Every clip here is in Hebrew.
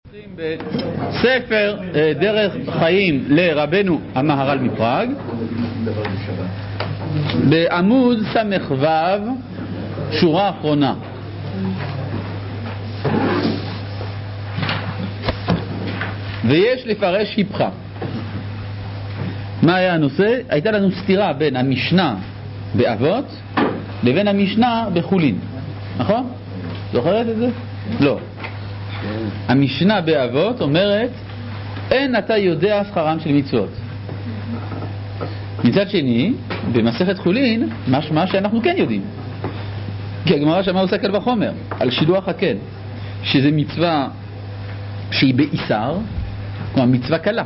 בספר דרך חיים לרבנו המהר"ל מפראג בעמוד ס"ו שורה אחרונה. ויש לפרש היפכה. מה היה הנושא? הייתה לנו סתירה בין המשנה באבות לבין המשנה בחולין, נכון? זוכרת את זה? לא. המשנה באבות אומרת אין אתה יודע שכרן של מצוות. מצד שני במסכת חולין משמע שאנחנו כן יודעים, כי הגמרא שמה עושה קל וחומר על שילוח הקן, שזה מצווה שהיא באיסר, כלומר מצווה קלה,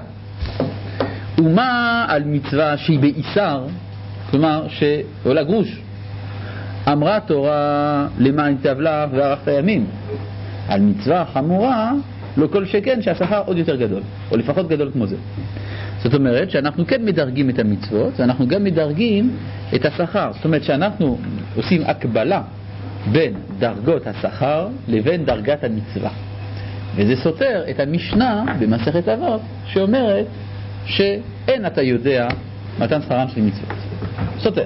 ומה על מצווה שהיא באיסר, כלומר שעולה גרוש. אמרה תורה למען תיטב לך וארכת ימים. על מצווה חמורה לא כל שכן שהשכר עוד יותר גדול, או לפחות גדול כמו זה. זאת אומרת שאנחנו כן מדרגים את המצוות ואנחנו גם מדרגים את השכר. זאת אומרת שאנחנו עושים הקבלה בין דרגות השכר לבין דרגת המצווה, וזה סותר את המשנה במסכת אבות שאומרת שאין אתה יודע מתן שכרן של מצוות. סותר.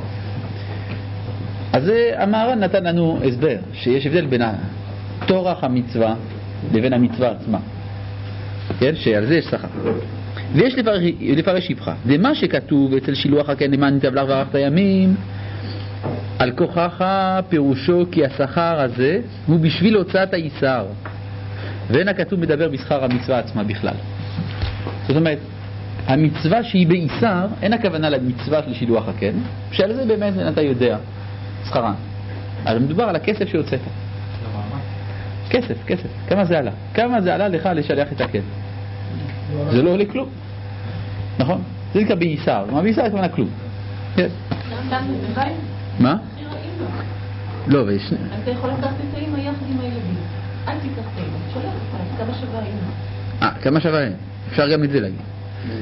אז המהר"ל נתן לנו הסבר שיש הבדל בין תורח המצווה לבין המצווה עצמה, כן? שעל זה יש שכר. ויש לפרש היפכה. ומה שכתוב אצל שילוח הקן למען תיטב לך וארכת ימים, על כוחך פירושו כי השכר הזה הוא בשביל הוצאת האיסר, ואין הכתוב מדבר בשכר המצווה עצמה בכלל. זאת אומרת, המצווה שהיא באיסר אין הכוונה למצווה של שילוח הקן, שעל זה באמת אתה יודע שכרן. אז מדובר על הכסף שהוצאת. כסף. כמה זה עלה? כמה זה עלה לך לשלח את הקן? זה לא עולה כלום, נכון? זה נקרא באיסר. מה באיסר זה כמובן כלום. מה? לא, ויש... אתה יכול לקחת את האמא יחד עם הילדים. אל תיקח את האמא, שולח אותה, כמה שווה האמא. כמה שווה האמא. אפשר גם את זה להגיד.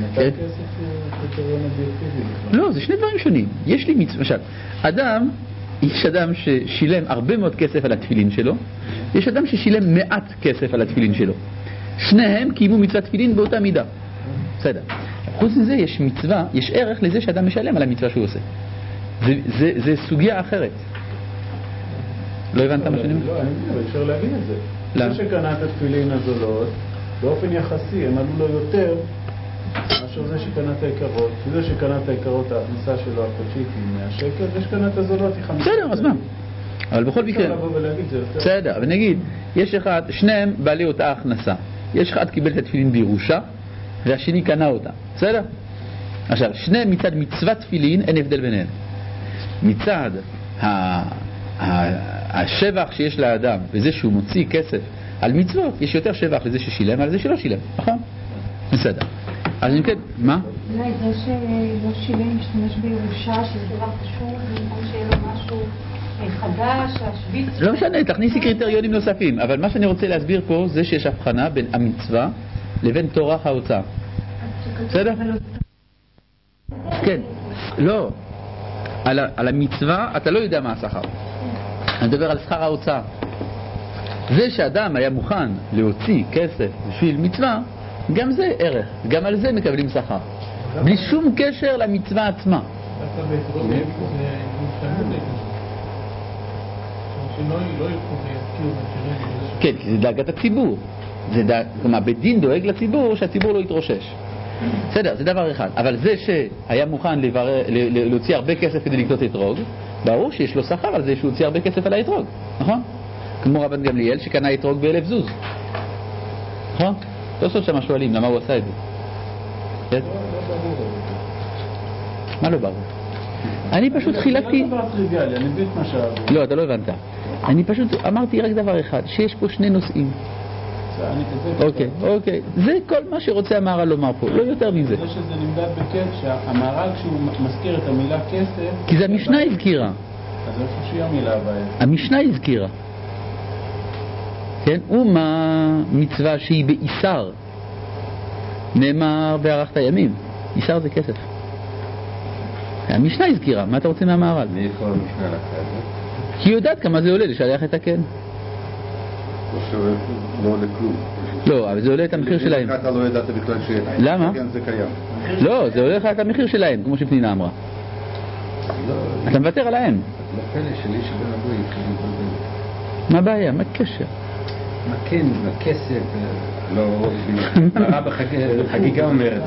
לא, זה שני דברים שונים. יש לי מצווה, למשל, יש אדם ששילם הרבה מאוד כסף על התפילין שלו, יש אדם ששילם מעט כסף על התפילין שלו. שניהם קיימו מצוות תפילין באותה מידה. בסדר. חוץ מזה יש מצווה, יש ערך לזה שאדם משלם על המצווה שהוא עושה. זה סוגיה אחרת. לא הבנת מה שאני אומר? לא, אני מבין, אפשר להגיד את זה. למה? זה שקנה את התפילין הזולות, באופן יחסי הם עלו לו יותר מאשר זה שקנה את העיקרות. שזה שקנה את העיקרות, ההכנסה שלו החודשית היא 100 שקל, זה שקנה את הזולות היא 50 שקל. בסדר, אז מה? אבל בכל מקרה... אפשר לבוא ולהגיד זה יותר. בסדר, אבל נגיד, יש אחד, שניהם בעלי אותה הכנסה. יש אחד קיבל את התפילין בירושה, והשני קנה אותה. בסדר? עכשיו, שניהם מצד מצוות תפילין, אין הבדל ביניהם. מצד השבח שיש לאדם, וזה שהוא מוציא כסף על מצוות, יש יותר שבח לזה ששילם על זה שלא שילם, נכון? בסדר. אז אם כן, מה? אולי זה שלא שילם משתמש בירושה, שזה דבר חשוב, במקום שיהיה לו משהו חדש, השביץ... לא משנה, תכניסי קריטריונים נוספים, אבל מה שאני רוצה להסביר פה זה שיש הבחנה בין המצווה לבין תורח ההוצאה. בסדר? כן, לא. על המצווה אתה לא יודע מה השכר. אני מדבר על שכר ההוצאה. זה שאדם היה מוכן להוציא כסף בשביל מצווה, גם זה ערך, גם על זה מקבלים שכר, בלי שום קשר למצווה עצמה. כן, כי זה דאגת הציבור. כלומר, בדין דואג לציבור שהציבור לא יתרושש. בסדר, זה דבר אחד. אבל זה שהיה מוכן להוציא הרבה כסף כדי לקנות אתרוג, ברור שיש לו שכר על זה שהוא הוציא הרבה כסף על האתרוג, נכון? כמו רבן גמליאל שקנה אתרוג ב1,000 זוז, נכון? לא סוף שמה שואלים למה הוא עשה את זה. כן? מה לא ברור? אני פשוט חילקתי... זה לא דבר טריוויאלי, אני מבין מה שאתה... לא, אתה לא הבנת. אני פשוט אמרתי רק דבר אחד, שיש פה שני נושאים. אוקיי. זה כל מה שרוצה המהר"ל לומר פה, לא יותר מזה. זה שזה נמדד בכיף, שהמהר"ל כשהוא מזכיר את המילה כסף... כי זה המשנה הזכירה. אז איפה שהיא המילה הבאה? המשנה הזכירה. כן? ומה מצווה שהיא באיסר? נאמר בארכת ימים. איסר זה כסף. המשנה הזכירה, מה אתה רוצה מהמהר"ל? מי יכול המשנה לקחה את זה? כי היא יודעת כמה זה עולה לשלח את הקן. לא עולה כלום. לא, אבל זה עולה את המחיר שלהם. אתה לא ידעת בכלל למה? זה קיים. לא, זה עולה לך את המחיר שלהם, כמו שפנינה אמרה. אתה מוותר עליהם. לא פלא שלי שבן הברית. מה הבעיה? מה הקשר? מה כן, בכסף, לא... הרב בחגיגה אומרת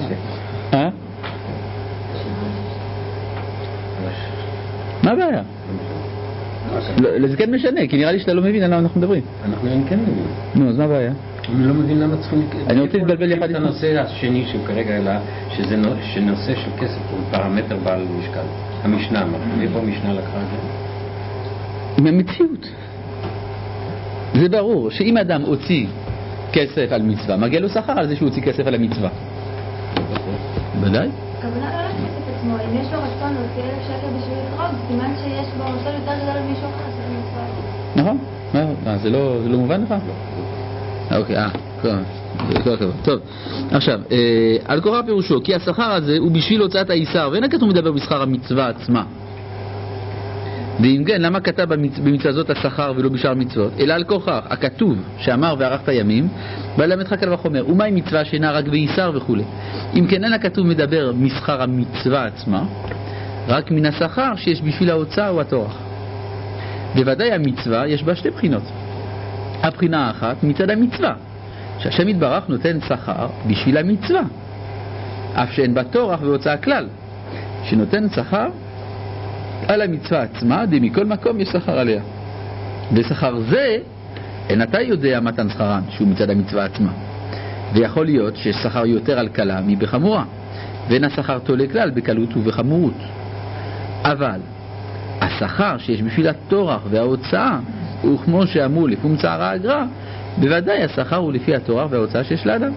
מה הבעיה? זה כן משנה, כי נראה לי שאתה לא מבין על מה אנחנו מדברים. אנחנו כן מבינים. נו, אז מה הבעיה? אני לא מבין למה צריכים... אני רוצה להתבלבל יחד את הנושא השני שכרגע העלה, שנושא של כסף הוא פרמטר בעל משקל. המשנה, איפה המשנה לקחה את זה? עם המציאות. זה ברור שאם אדם הוציא כסף על מצווה, מגיע לו שכר על זה שהוא הוציא כסף על המצווה. ודאי? הכוונה לא לכסף עצמו, אם יש לו רצון להוציא 1,000 שקל בשביל לקרוב, סימן שיש בו רצון יותר גדול ממישהו אחר של המצווה. נכון? זה לא מובן לך? אוקיי, כל הכבוד. טוב, עכשיו, על קורא פירושו, כי השכר הזה הוא בשביל הוצאת האיסר, ואין הכתוב מדבר בשכר המצווה עצמה. ואם כן, למה כתב במצווה הזאת השכר ולא בשאר מצוות? אלא על כוכך, הכתוב שאמר וערכת ימים, ולמדך קל וחומר, ומהי מצווה שאינה רק באיסר וכו'. אם כן, אין הכתוב מדבר משכר המצווה עצמה, רק מן השכר שיש בשביל ההוצאה או התורח. בוודאי המצווה יש בה שתי בחינות. הבחינה האחת מצד המצווה, שהשם יתברך נותן שכר בשביל המצווה, אף שאין בה תורח והוצאה כלל, שנותן שכר על המצווה עצמה, מכל מקום יש שכר עליה. ושכר זה, אין אתה יודע מתן שכרן, שהוא מצד המצווה עצמה. ויכול להיות שיש שכר יותר על קלה מבחמורה, ואין השכר תולה כלל בקלות ובחמורות. אבל השכר שיש בשביל התורח וההוצאה, הוא כמו שאמרו לפום צער האגרה, בוודאי השכר הוא לפי התורח וההוצאה שיש לאדם.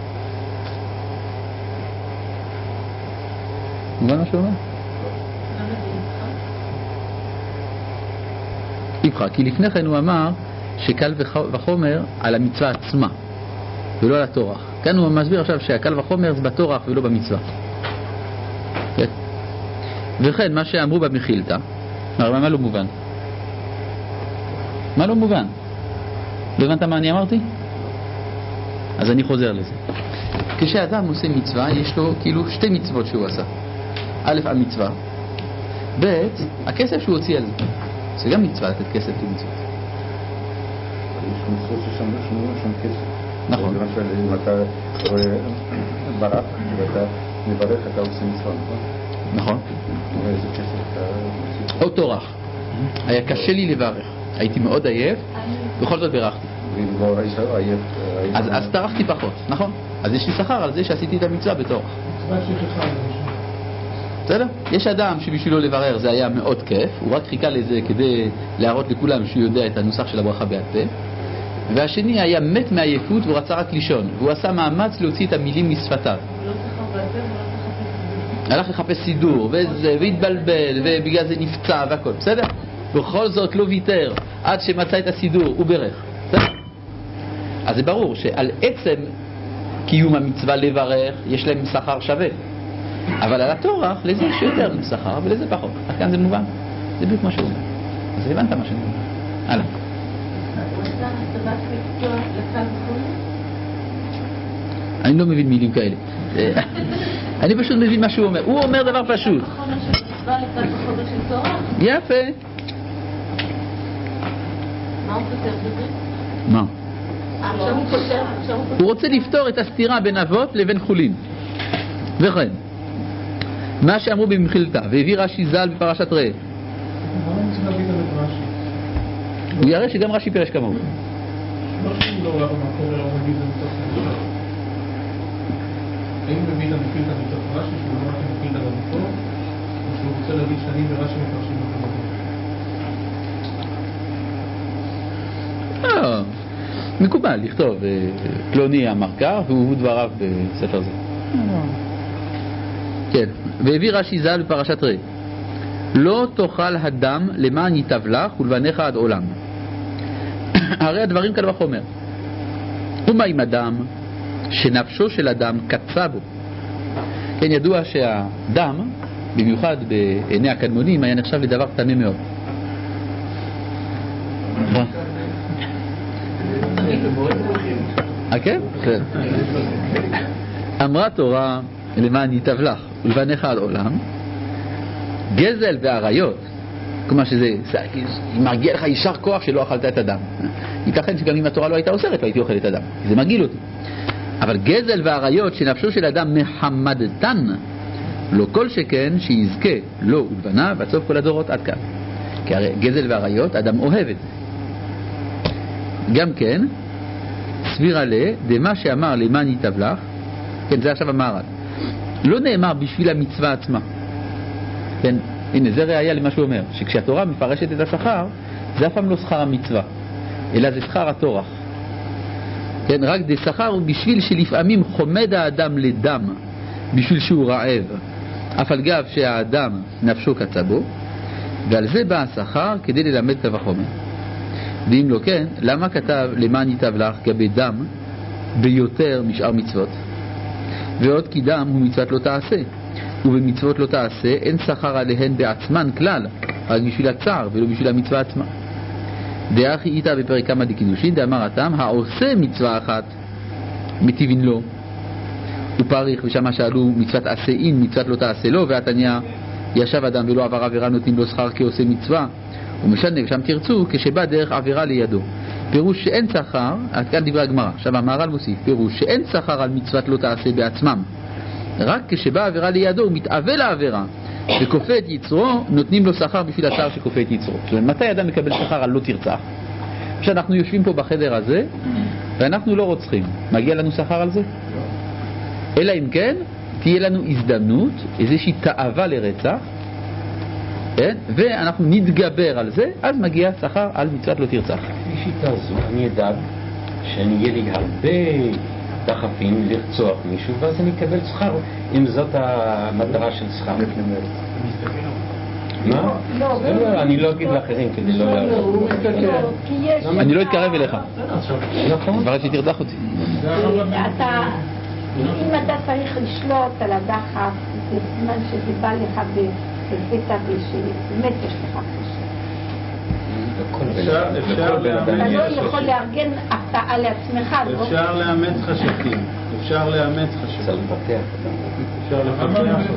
מובן מה שאומר? איפך, כי לפני כן הוא אמר שקל וחומר על המצווה עצמה ולא על התורח. כאן הוא מסביר עכשיו שהקל וחומר זה בתורח ולא במצווה. כן? וכן מה שאמרו במחילתא, מה לא מובן? מה לא מובן? לא הבנת מה אני אמרתי? אז אני חוזר לזה. כשאדם עושה מצווה יש לו כאילו שתי מצוות שהוא עשה. א', המצווה, ב', הכסף שהוא הוציא על זה. זה גם מצווה לתת כסף למצוות. יש מצוות ששם כסף. נכון. למשל, אם אתה רואה ברק ואתה מברך, אתה עושה מצווה, נכון? נכון. ואיזה כסף אתה עושה? או תורח. היה קשה לי לברך. הייתי מאוד עייף, בכל זאת ברכתי. ואם לא היית עייף... אז תרחתי פחות, נכון? אז יש לי שכר על זה שעשיתי את המצווה בתורח. מצווה שכחה למשל. בסדר? יש אדם שבשבילו לברר זה היה מאוד כיף, הוא רק חיכה לזה כדי להראות לכולם שהוא יודע את הנוסח של הברכה בעל פה, והשני היה מת מעייפות והוא רצה רק לישון, והוא עשה מאמץ להוציא את המילים משפתיו. הלך לחפש סידור והתבלבל ובגלל זה נפצע והכל, בסדר? בכל זאת לא ויתר עד שמצא את הסידור וברך, בסדר? אז זה ברור שעל עצם קיום המצווה לברך יש להם שכר שווה, אבל על התורח לזה יש יותר שכר ולזה פחות. עד כאן זה מובן? זה בדיוק מה שהוא אומר. אז הבנת מה שאני אומר. הלאה. אני לא מבין מילים כאלה. אני פשוט מבין מה שהוא אומר. הוא אומר דבר פשוט. יפה. מה הוא כותב בזה? מה? הוא הוא רוצה לפתור את הסתירה בין אבות לבין חולין. וכן, מה שאמרו במחילתא, והביא רש"י ז"ל בפרשת ראה. הוא יראה שגם רש"י פירש כמוהו. לא שהוא לא רב המקור, אלא הוא מביא את זה מתוך המקור. האם הוא מביא את המחילתא מתוך רש"י, שהוא לא רק המחילתא במקור, או שהוא רוצה להגיד שאני ורש"י מפרשים אותו במקור? מקובל לכתוב פלוני אמר כך והוא דבריו בספר זה. כן, והביא רש"י ז"ל בפרשת ראה, לא תאכל הדם למען ייטב לך ולבניך עד עולם. הרי הדברים קל וחומר. ומה עם אדם שנפשו של אדם קצה בו? כן, ידוע שהדם, במיוחד בעיני הקדמונים, היה נחשב לדבר קטנה מאוד. כן? אמרה תורה למען ייטב לך ולבניך על עולם, גזל ועריות, כלומר שזה מרגיע לך יישר כוח שלא אכלת את הדם. ייתכן שגם אם התורה לא הייתה אוסרת לא הייתי אוכל את הדם, זה מרגיל אותי. אבל גזל ועריות שנפשו של אדם מחמדתן, לא כל שכן שיזכה לו ולבניו ועד סוף כל הדורות עד כאן. כי הרי גזל ועריות אדם אוהב את זה. גם כן סבירה דמה שאמר למען ייטב לך, כן, זה עכשיו המהר"ל, לא נאמר בשביל המצווה עצמה. כן, הנה זה ראיה למה שהוא אומר, שכשהתורה מפרשת את השכר זה אף פעם לא שכר המצווה אלא זה שכר התורח. כן, רק שכר הוא בשביל שלפעמים חומד האדם לדם בשביל שהוא רעב, אף על גב שהאדם נפשו קצה בו, ועל זה בא השכר כדי ללמד קל וחומר. ואם לא כן, למה כתב למען ייטב לך גבי דם ביותר משאר מצוות? ועוד כי דם הוא מצוות לא תעשה, ובמצוות לא תעשה אין שכר עליהן בעצמן כלל, רק בשביל הצער ולא בשביל המצווה עצמה. דאחי איתה בפרק כמה דקידושין דאמר התם העושה מצווה אחת מטיבין לו ופריך, ושמה שאלו מצוות עשה אין מצוות לא תעשה לו, והתניא ישב אדם ולא עבר עבירה נותנים לו שכר כעושה מצווה, ומשנה ושם תרצו כשבא דרך עבירה לידו. פירוש שאין שכר, עד כאן דברי הגמרא. עכשיו המהר"ל מוסיף פירוש שאין שכר על מצוות לא תעשה בעצמם, רק כשבא עבירה לידו הוא מתאווה לעבירה וכופה את יצרו, נותנים לו שכר בשביל הצער שכופה את יצרו. זאת אומרת, מתי אדם מקבל שכר על לא תרצח? כשאנחנו יושבים פה בחדר הזה ואנחנו לא רוצחים, מגיע לנו שכר על זה? אלא אם כן תהיה לנו הזדמנות, איזושהי תאווה לרצח, כן? ואנחנו נתגבר על זה, אז מגיע שכר על מצוות לא תרצח. לפי שיטה זו אני אדאג שאני יהיה לי הרבה דחפים לרצוח מישהו, ואז אני אקבל שכר, אם זאת המטרה של שכר. מה? לא, אני לא אגיד לאחרים כדי לא לעבור. אני לא אתקרב אליך. נכון. כבר שתרצח אותי. אם אתה צריך לשלוט על הדחף, זה זמן שזה בא לך בפתע ושבאמת יש לך קשה. אתה לא יכול לארגן הפתעה לעצמך. אפשר לאמץ חשקים. אפשר לאמץ חשקים. צריך לפתח. אפשר לפתח.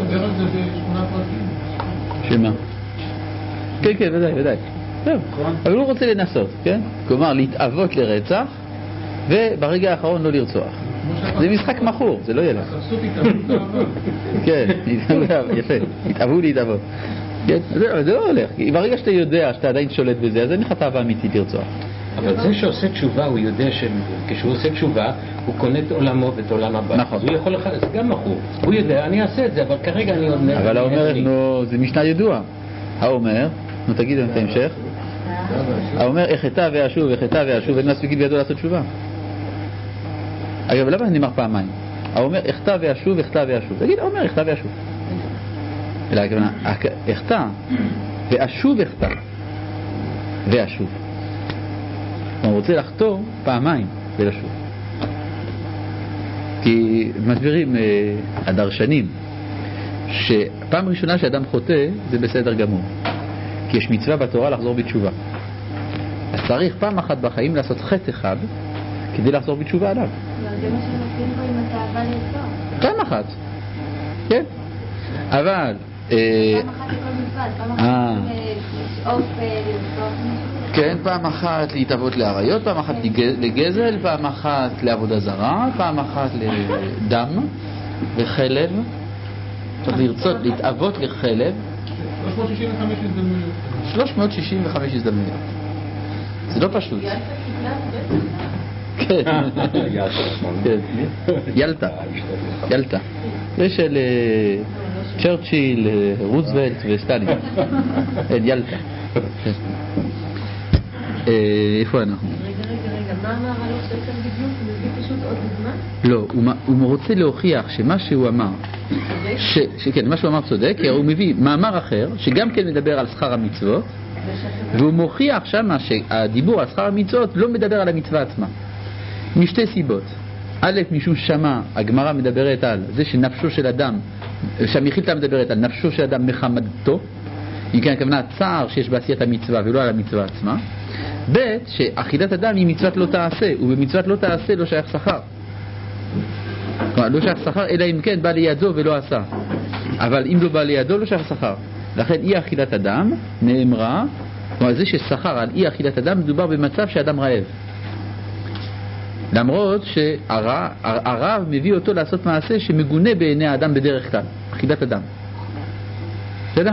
שמה? כן, כן, ודאי. אבל הוא רוצה לנסות, כן? כלומר, להתאבות לרצח וברגע האחרון לא לרצוח. זה משחק מכור, זה לא יהיה לך. כן, יפה, התאבו להתאבות. זה לא הולך, ברגע שאתה יודע שאתה עדיין שולט בזה, אז אין לך תאווה אמיתית לרצוח. אבל זה שעושה תשובה, הוא יודע שכשהוא עושה תשובה, הוא קונה את עולמו ואת עולם הבא. נכון. הוא יכול לך, זה גם מכור. הוא יודע, אני אעשה את זה, אבל כרגע אני עוד נראה. אבל האומר, זה משנה ידועה. האומר, תגיד את ההמשך. האומר, החטא ואשוב, אין מספיק בידו לעשות תשובה. אגב, למה נאמר פעמיים? האומר, החטא ואשוב. תגיד, האומר, החטא ואשוב. אלא, החטא ואשוב החטא ואשוב. הוא רוצה לחטוא פעמיים ולשוב. כי מסבירים הדרשנים שפעם ראשונה שאדם חוטא זה בסדר גמור, כי יש מצווה בתורה לחזור בתשובה. אז צריך פעם אחת בחיים לעשות חטא אחד כדי לחזור בתשובה עליו. זה מה שנותנים פה עם התאווה לרצוח. פעם אחת, כן. אבל פעם אחת לכל מצווה, פעם אחת לשאוף לרצוח מישהו. כן, פעם אחת להתאבות לעריות, פעם אחת לגזל, פעם אחת לעבודה זרה, פעם אחת לדם וחלב. צריך לרצות להתאבות לחלב. 365 הזדמנויות. זה לא פשוט. כן. ילטה. זה של צ'רצ'יל, רוזוולט וסטלין. ילטה. איפה אנחנו? רגע, מה אמר הלוך ספר בדיוק? הוא מביא פשוט עוד דוגמה? לא, הוא רוצה להוכיח שמה שהוא אמר, שכן, מה שהוא אמר צודק, כי הוא מביא מאמר אחר שגם כן מדבר על שכר המצוות, והוא מוכיח שמה שהדיבור על שכר המצוות לא מדבר על המצווה עצמה, משתי סיבות. א', משום שמה הגמרא מדברת על זה שנפשו של אדם, שהמחילתא מדברת על נפשו של אדם מחמדתו, אם כן הכוונה הצער שיש בעשיית המצווה ולא על המצווה עצמה. ב' שאכילת אדם היא מצוות לא תעשה, ובמצוות לא תעשה לא שייך שכר. כלומר, לא שייך שכר, אלא אם כן בא לידו ולא עשה. אבל אם לא בא לידו לא שייך שכר. לכן אי אכילת אדם נאמרה, כלומר זה ששכר על אי אכילת אדם מדובר במצב שאדם רעב. למרות שהרעב מביא אותו לעשות מעשה שמגונה בעיני האדם בדרך כלל, אכילת אדם. בסדר?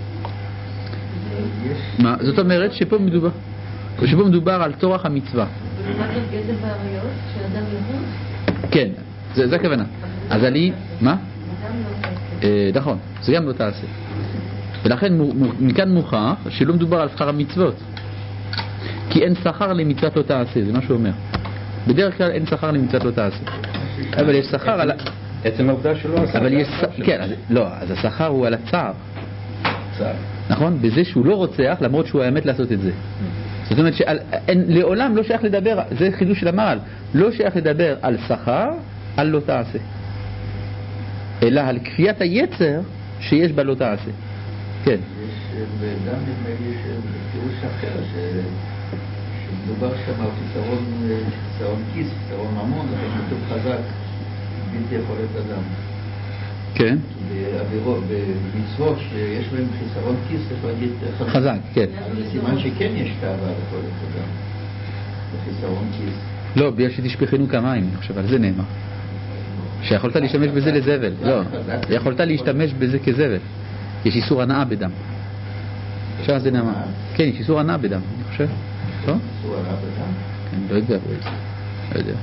מה? זאת אומרת שפה מדובר על תורך המצווה. ולעומת זאת גזל ועריות, שאדם ימות? כן, זה הכוונה. אז אני, מה? נכון, זה גם לא תעשה. ולכן מכאן מוכח שלא מדובר על שכר המצוות, כי אין שכר למצוות לא תעשה, זה מה שהוא אומר. בדרך כלל אין שכר למצוות לא תעשה, אבל יש שכר על עצם העובדה שלא עשה. אבל יש כן, אז השכר הוא על הצער, נכון? בזה שהוא לא רוצח למרות שהוא האמת לעשות את זה. זאת אומרת שלעולם לא שייך לדבר, זה חידוש של המהר"ל, לא שייך לדבר על שכר על לא תעשה, אלא על כפיית היצר שיש בה לא תעשה. כן. יש גם נדמה לי פירוש אחר שמדובר שם על חיסרון כיס, חיסרון ממון, לכן כתוב חזק, בלתי יכולת אדם. כן. במצוות שיש בהם חיסרון כיס, יש להגיד חזק, כן. אז סימן שכן יש תאווה יכולת אדם, בחיסרון כיס. לא, בגלל שתשפכנו כמים, אני חושב, על זה נאמר. שיכולת להשתמש בזה לזבל. לא, יכולת להשתמש בזה כזבל. יש איסור הנאה בדם. עכשיו זה נאמר. כן, יש איסור הנאה בדם, אני חושב. לא? איסור הנאה בדם? כן, לא יודע. לא יודע.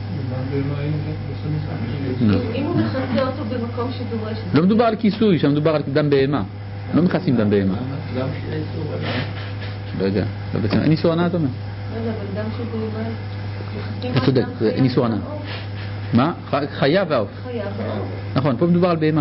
אם הוא מכסה אותו במקום שדורש... לא מדובר על כיסוי, שם מדובר על דם בהמה. לא מכסים דם בהמה. למה שיהיה איסור הנאה? לא יודע. לא בעצם, אין איסור הנאה, אתה אומר. לא יודע, אבל דם של בהמה... אתה צודק, אין איסור הנאה. מה? חיה ועוף. חיה ועוף. נכון, פה מדובר על בהמה.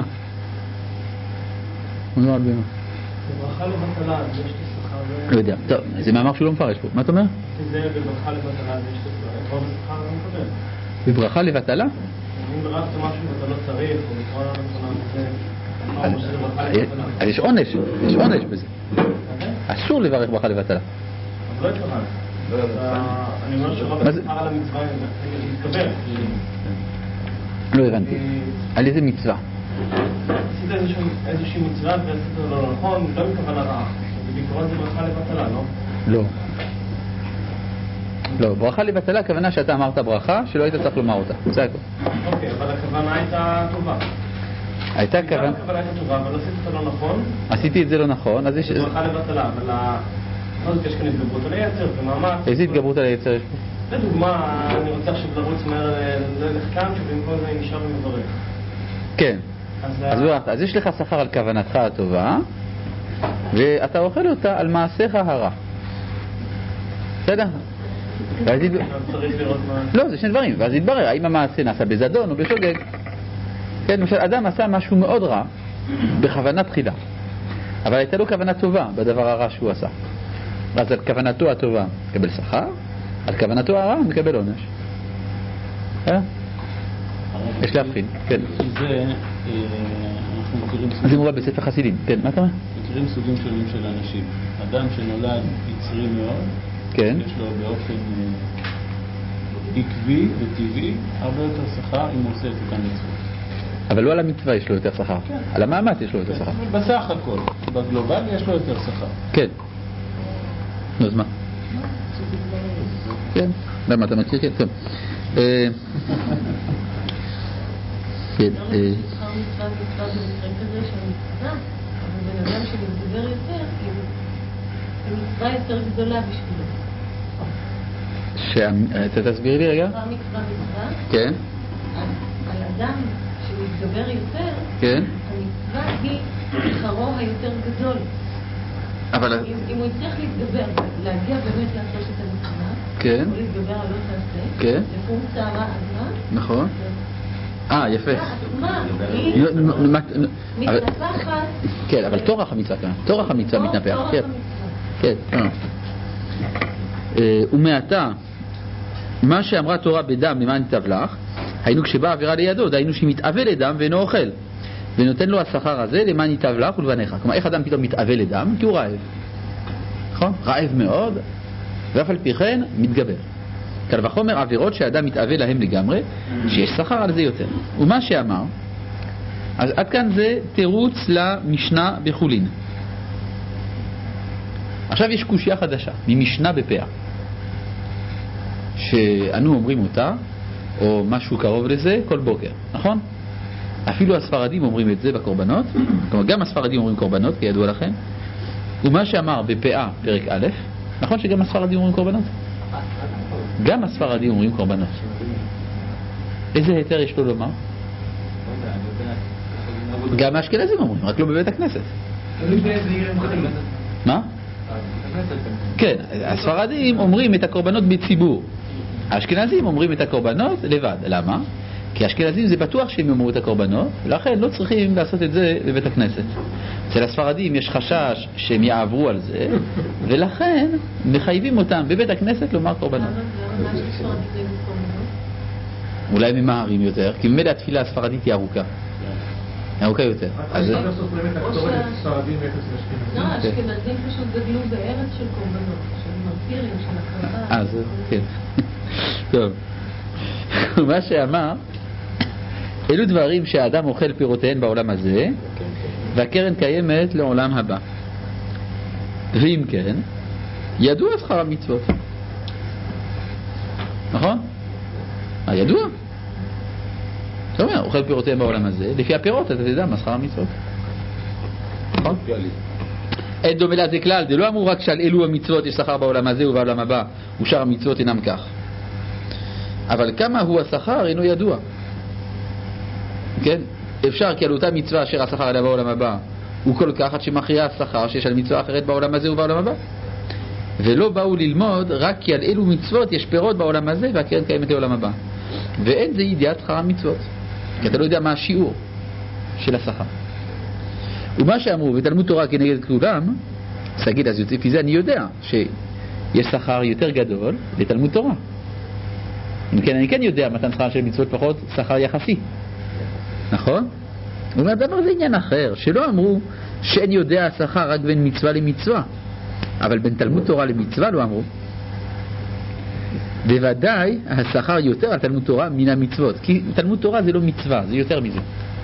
מדובר על בהמה. בברכה לבטלה, אז יש לי שכר לא יודע. טוב, זה מאמר שהוא לא מפרש פה. מה אתה אומר? כי זה בברכה לבטלה, אז יש לי שכר. את רוב השכר אני מקבל. בברכה לבטלה? אם ברחת משהו ואתה לא צריך, או בצורה לא נכונה וזה, אז יש עונש בזה. אסור לברך ברכה לבטלה. אז לא התכוון. אני אומר שרוב השכר על המצווה מתקבל. לא הבנתי. על איזה מצווה? עשית איזושהי מצווה ועשית לא נכון, לא מכוונה רעה. בעיקרון זה ברכה לבטלה, לא? לא. לא, ברכה לבטלה, הכוונה שאתה אמרת ברכה שלא היית צריך לומר אותה. זה הכל. אוקיי, אבל הכוונה הייתה טובה. הכוונה הייתה טובה, אבל עשית את זה לא נכון. עשיתי את זה לא נכון, אז יש... זה ברכה לבטלה, אבל יש כאן התגברות על היצר ומאמץ. איזה התגברות על היצר יש פה? לדוגמה, אני רוצה עכשיו לרוץ מהר לחכם, שבמקום זה נשאר ומברך. כן. אז יש לך שכר על כוונתך הטובה, ואתה אוכל אותה על מעשיך הרע. בסדר? צריך לראות מה... לא, זה שני דברים. ואז יתברר האם המעשה נעשה בזדון או בשוגג. כן, למשל, אדם עשה משהו מאוד רע בכוונה תחילה, אבל הייתה לו כוונה טובה בדבר הרע שהוא עשה. אז על כוונתו הטובה מקבל שכר, על כוונתו הרע מקבל עונש. יש להבחין, כן. זה, אנחנו מכירים זה מובא בספר חסידים, כן, מה אתה אומר? מכירים סוגים שונים של אנשים. אדם שנולד יצרי מאוד, כן. יש לו באופן עקבי וטבעי הרבה יותר שכר אם הוא עושה את אותם מצוות. אבל לא על המצווה יש לו יותר שכר, על המאמץ יש לו יותר שכר. בסך הכל, בגלובלי יש לו יותר שכר. כן. נו, אז מה? כן. למה אתה מכיר? כן, טוב. שכר מצווה במקרה כזה שהמצווה, אבל בן אדם שמתגבר יותר, המצווה יותר גדולה בשבילו. אתה תסביר לי רגע? שכר מצווה מצווה. כן. על אדם שמתגבר יותר, כן. המצווה היא שכרו היותר גדול. אבל... אם הוא יצטרך להתגבר, להגיע באמת לעשות את המצווה, כן. או להתגבר על לא תעשה, כן. לפונקציה הרע הזמן, נכון. יפה. היא מתנפחת. כן, אבל תורך המצווה כאן. תורך המצווה מתנפח. כן. ומעתה, מה שאמרה תורה בדם למען תבלח, היינו כשבאה עבירה לידו, דהיינו שהיא מתאווה לדם ואינו אוכל, ונותן לו השכר הזה למען יתבלח ולבניך. כלומר, איך אדם פתאום מתאווה לדם? כי הוא רעב. נכון? רעב מאוד, ואף על פי כן מתגבר. קל וחומר עבירות שהאדם מתאווה להם לגמרי, שיש שכר על זה יותר. ומה שאמר, אז עד כאן זה תירוץ למשנה בחולין. עכשיו יש קושיה חדשה, ממשנה בפאה, שאנו אומרים אותה, או משהו קרוב לזה, כל בוקר, נכון? אפילו הספרדים אומרים את זה בקורבנות, כלומר גם הספרדים אומרים קורבנות, כידוע לכם. ומה שאמר בפאה פרק א', נכון שגם הספרדים אומרים קורבנות? גם הספרדים אומרים קורבנות. איזה היתר יש לו לומר? גם האשכנזים אומרים, רק לא בבית הכנסת. מה? כן, הספרדים אומרים את הקורבנות בציבור. האשכנזים אומרים את הקורבנות לבד. למה? כי האשכנזים זה בטוח שהם יאמרו את הקורבנות, ולכן לא צריכים לעשות את זה בבית הכנסת. אצל הספרדים יש חשש שהם יעברו על זה, ולכן מחייבים אותם בבית הכנסת לומר קורבנות. אולי ממהרים יותר, כי ממילא התפילה הספרדית היא ארוכה. ארוכה יותר. אז לא, האשכנזים פשוט גדלו בארץ של קורבנות, של מרטירים, של הקרבה. זה, כן. טוב. מה שאמר, אלו דברים שהאדם אוכל פירותיהן בעולם הזה, והקרן קיימת לעולם הבא. ואם כן, ידוע שכר המצוות. נכון? ידוע. זאת אומרת, אוכל פירותיהן בעולם הזה, לפי הפירות אתה תדע מה שכר המצוות. נכון? אין דומה לזה כלל, זה לא אמרו רק שעל אלו המצוות יש שכר בעולם הזה ובעולם הבא, ושאר המצוות אינם כך. אבל כמה הוא השכר אינו ידוע. כן? אפשר כי על אותה מצווה אשר השכר עליה בעולם הבא הוא כל כך עד שמכריע השכר שיש על מצווה אחרת בעולם הזה ובעולם הבא. ולא באו ללמוד רק כי על אלו מצוות יש פירות בעולם הזה והקרן קיימת לעולם הבא. ואין זה ידיעת שכר המצוות, כי אתה לא יודע מה השיעור של השכר. ומה שאמרו בתלמוד תורה כנגד כולם, אז תגיד, אז לפי זה אני יודע שיש שכר יותר גדול לתלמוד תורה. כן, אני כן יודע מתן שכר של מצוות פחות שכר יחסי, נכון? הוא אומר, דבר זה עניין אחר, שלא אמרו שאין יודע השכר רק בין מצווה למצווה, אבל בין תלמוד תורה למצווה לא אמרו. בוודאי השכר יותר על תלמוד תורה מן המצוות, כי תלמוד תורה זה לא מצווה, זה יותר מזה.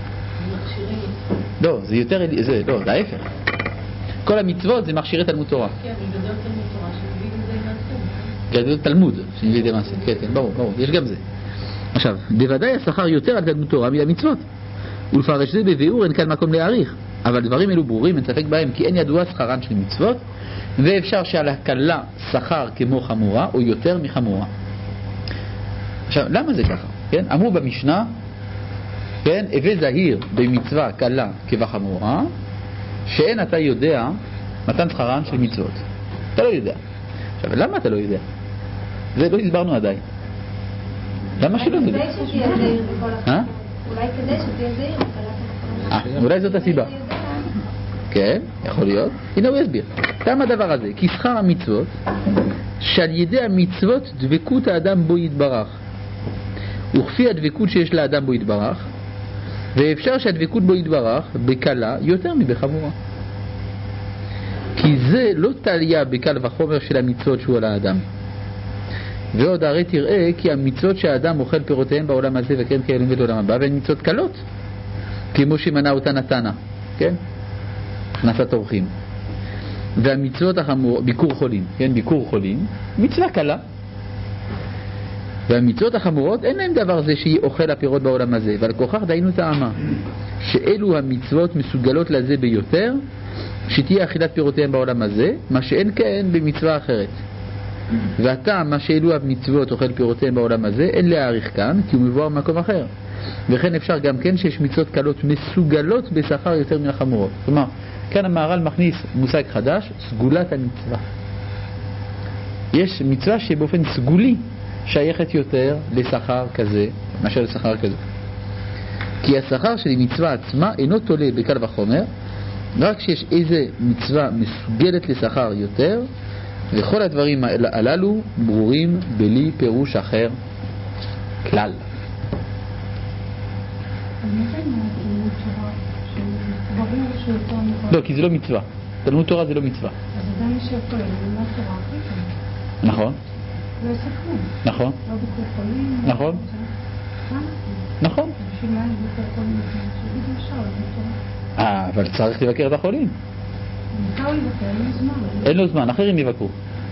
לא, זה יותר, לא, זה ההפך. כל המצוות זה מכשירי תלמוד תורה. כן, גדול תלמוד תורה שמביא לידי מעשה. גדול תלמוד שמביא לידי מעשה, כן, ברור, יש גם זה. עכשיו, בוודאי השכר יותר על תלמוד תורה מן המצוות. ולפרש זה בביאור אין כאן מקום להעריך, אבל דברים אלו ברורים, אין ספק בהם, כי אין ידוע שכרן של מצוות, ואפשר שעל הקלה שכר כמו חמורה או יותר מחמורה. עכשיו, למה זה ככה? כן? אמרו במשנה, כן, הווה זהיר במצווה קלה כבחמורה, שאין אתה יודע מתן שכרן של מצוות. אתה לא יודע. עכשיו, למה אתה לא יודע? זה לא הסברנו עדיין. למה שלא זה? אולי כדי שתהיה זהיר. אולי זאת הסיבה. כן, יכול להיות. הנה הוא יסביר. תם הדבר הזה, כי שכר המצוות, שעל ידי המצוות דבקות האדם בו יתברך. וכפי הדבקות שיש לאדם בו יתברך, ואפשר שהדבקות בו יתברך בקלה יותר מבחמורה. כי זה לא תליה בקל וחומר של המצוות שהוא על האדם. ועוד הרי תראה כי המצוות שהאדם אוכל פירותיהם בעולם הזה וכן כאלו בעולם הבא, והן מצוות קלות, כמו שמנה אותה נתנה, כן? הכנסת אורחים. והמצוות החמור, ביקור חולים, כן? ביקור חולים, מצווה קלה. והמצוות החמורות אין להם דבר זה שהיא אוכל הפירות בעולם הזה, ועל כוכך דיינו טעמה שאלו המצוות מסוגלות לזה ביותר, שתהיה אכילת פירותיהם בעולם הזה, מה שאין כן במצווה אחרת. והטעם מה שאלו המצוות אוכל פירותיהם בעולם הזה אין להעריך כאן, כי הוא מבואר במקום אחר. וכן אפשר גם כן שיש מצוות קלות מסוגלות בשכר יותר מן החמורות. כלומר, כאן המהר"ל מכניס מושג חדש, סגולת המצווה. יש מצווה שבאופן סגולי שייכת יותר לשכר כזה מאשר לשכר כזה. כי השכר של מצווה עצמה אינו תולה בקל וחומר, רק שיש איזה מצווה מסוגלת לשכר יותר, וכל הדברים הללו ברורים בלי פירוש אחר כלל. לא, כי זה לא מצווה. תלמוד תורה זה לא מצווה. אז עדיין יש פה ללמוד תורה אחרת. נכון. לא יסכנו. נכון. לא ביקור חולים. נכון. נכון. בשביל מה יש ביקור חולים? שיגידו אפשר, אבל צריך לבקר את החולים. מותר לבקר, אין לו זמן. אין לו זמן, אחרים יבקרו.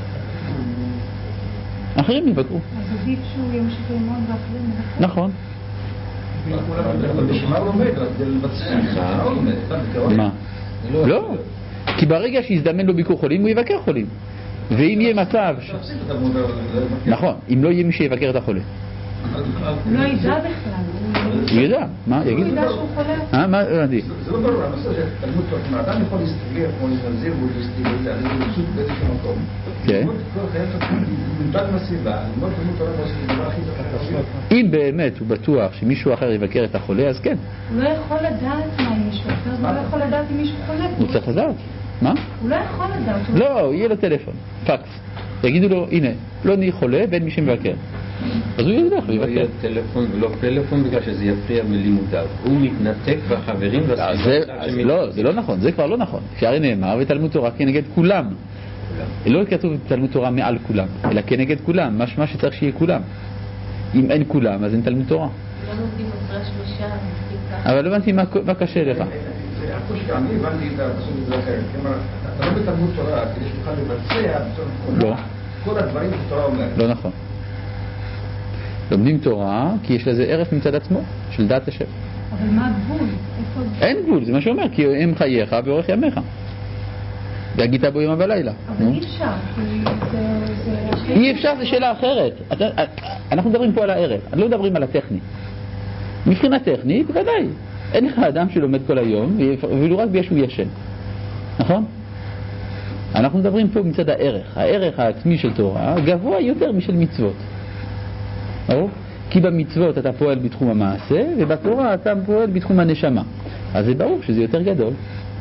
אחרים יבקרו. אז עדיף שהוא ימשיך ללמוד ואחרים יבקרו. נכון. אבל בשביל מה הוא לומד? כדי לבצע. מה הוא לומד? מה? לא. כי ברגע שיזדמן לו ביקור חולים, הוא יבקר חולים. ואם יהיה מצב... נכון, אם לא יהיה מי שיבקר את החולה. הוא לא ידע בכלל. הוא ידע, מה? יגיד? הוא ידע שהוא חולה. מה? הבנתי. זה לא ברור, הנושא שתלמוד תורה, אם האדם יכול להסתגר כמו להזהיר ולהסתגר, אני פשוט באיזשהו מקום. ללמוד כל חייו נמדד מהסביבה, ללמוד תלמוד תורה זה הדבר הכי חשוב. אם באמת הוא בטוח שמישהו אחר יבקר את החולה, אז כן. הוא לא יכול לדעת מה מישהו אחר, הוא לא יכול לדעת אם מישהו חולה. הוא צריך לדעת. מה? הוא לא יכול לדעת. לא, יהיה לו טלפון, פקס. יגידו לו, הנה, לא נהיה חולה ואין מי שמבקר. אז הוא ילך לא ויבקר. יהיה טלפון ולא פלאפון בגלל שזה יפריע מלימודיו. הוא מתנתק והחברים לא, זה לא נכון, זה כבר לא נכון. שהרי נאמר ותלמוד תורה כנגד כולם. לא כתוב תלמוד תורה מעל כולם, אלא כנגד כולם, משמע שצריך שיהיה כולם. אם אין כולם, אז אין תלמוד תורה. לא לומדים עזרה שלושה, אבל לא הבנתי מה קשה לך. זה הקושי, אני הבנתי את הפסוק הזה אחרת. כלומר, אתה לא בתלמוד תורה כדי שתוכל לבצע לא. כל הדברים שתורה אומרת. לא נכון. לומדים תורה כי יש לזה ערך מצד עצמו, של דעת השם. אבל מה הגבול? אין גבול, זה מה שאומר, כי הם חייך ואורך ימיך. והגית בו יום ולילה. אבל אי אפשר, כי זה... אי אפשר, זה שאלה אחרת. אנחנו מדברים פה על הערך, לא מדברים על הטכני. מבחינה טכנית, ודאי. אין לך אדם שלומד כל היום, ואילו רק בישהו ישן. נכון? אנחנו מדברים פה מצד הערך. הערך העצמי של תורה גבוה יותר משל מצוות. ברור? כי במצוות אתה פועל בתחום המעשה, ובתורה אתה פועל בתחום הנשמה. אז זה ברור שזה יותר גדול.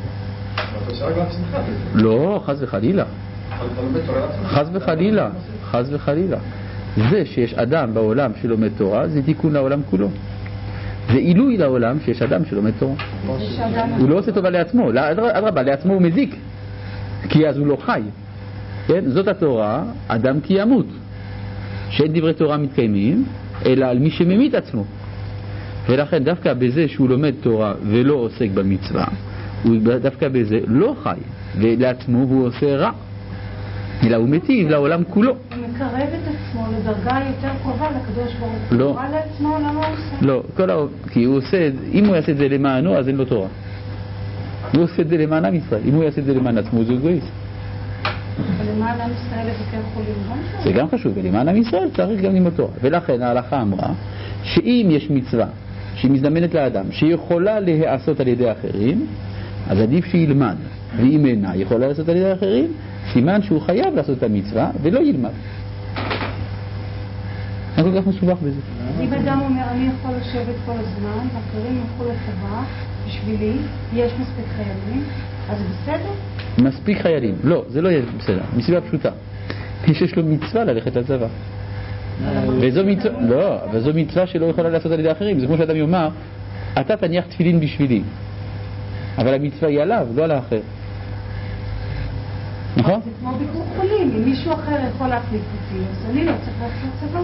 לא, חס וחלילה. חס וחלילה. חס וחלילה. זה שיש אדם בעולם שלומד תורה, זה תיקון לעולם כולו. זה עילוי לעולם שיש אדם שלומד תורה. הוא לא עושה טובה לעצמו, אדרבה, לעצמו הוא מזיק. כי אז הוא לא חי. כן? זאת התורה, אדם כי ימות. שאין דברי תורה מתקיימים, אלא על מי שממית עצמו. ולכן דווקא בזה שהוא לומד תורה ולא עוסק במצווה, הוא דווקא בזה לא חי, ולעצמו הוא עושה רע, אלא הוא מטיב לעולם כולו. הוא מקרב את עצמו לדרגה יותר קרובה לקדוש ברוך הוא. לא. הוא רע לעצמו, למה הוא עושה? לא, כי הוא עושה, אם הוא יעשה את זה למענו, אז אין לו תורה. הוא עושה את זה למען עם ישראל. אם הוא יעשה את זה למען עצמו, זה אגואיסט. ולמען עם ישראל לבקר חולים גם שם? זה גם חשוב, ולמען עם ישראל צריך גם ללמוד תורה. ולכן ההלכה אמרה שאם יש מצווה שהיא מזדמנת לאדם, שיכולה להיעשות על ידי אחרים, אז עדיף שילמד. ואם אינה יכולה לעשות על ידי אחרים, סימן שהוא חייב לעשות את המצווה ולא ילמד. אין כל כך מסובך בזה. אם אדם אומר, אני יכול לשבת כל הזמן, ואחרים ילכו לצבא, בשבילי, יש מספיק חיילים, אז בסדר? מספיק חיילים. לא, זה לא יהיה בסדר. מסיבה פשוטה. מי שיש לו מצווה ללכת לצבא. וזו מצווה שלא יכולה לעשות על ידי אחרים. זה כמו שאדם יאמר, אתה תניח תפילין בשבילי. אבל המצווה היא עליו, לא על האחר. נכון? זה כמו ביקור חולים. אם מישהו אחר יכול להחליף אותי, אז אני לא צריך ללכת לצבא.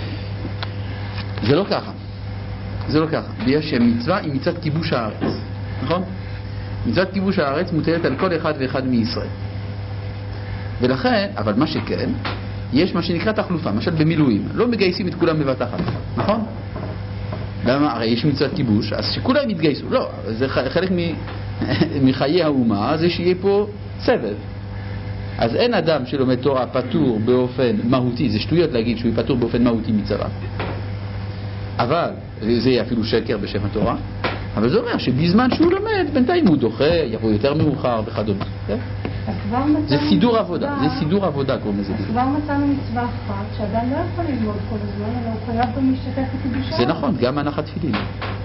זה לא ככה. זה לא ככה. בגלל שהמצווה היא מצוות כיבוש הארץ. נכון? מצוות כיבוש הארץ מוטלת על כל אחד ואחד מישראל. ולכן, אבל מה שכן, יש מה שנקרא תחלופה, למשל במילואים. לא מגייסים את כולם בבת אחת. נכון? למה? הרי יש מצוות כיבוש, אז שכולם יתגייסו. לא, זה חלק מחיי האומה, זה שיהיה פה סבב. אז אין אדם שלומד תורה פטור באופן מהותי, זה שטויות להגיד שהוא פטור באופן מהותי מצבא. אבל, זה יהיה אפילו שקר בשם התורה, אבל זה אומר שבזמן שהוא לומד, בינתיים הוא דוחה, יבוא יותר מאוחר וכדומה. זה סידור עבודה, זה סידור עבודה קוראים לזה. אז כבר מצאנו מצווה אחת, שאדם לא יכול ללמוד כל הזמן, אלא הוא חייב גם להשתתף בקדושה. זה נכון, גם הנחת תפילין.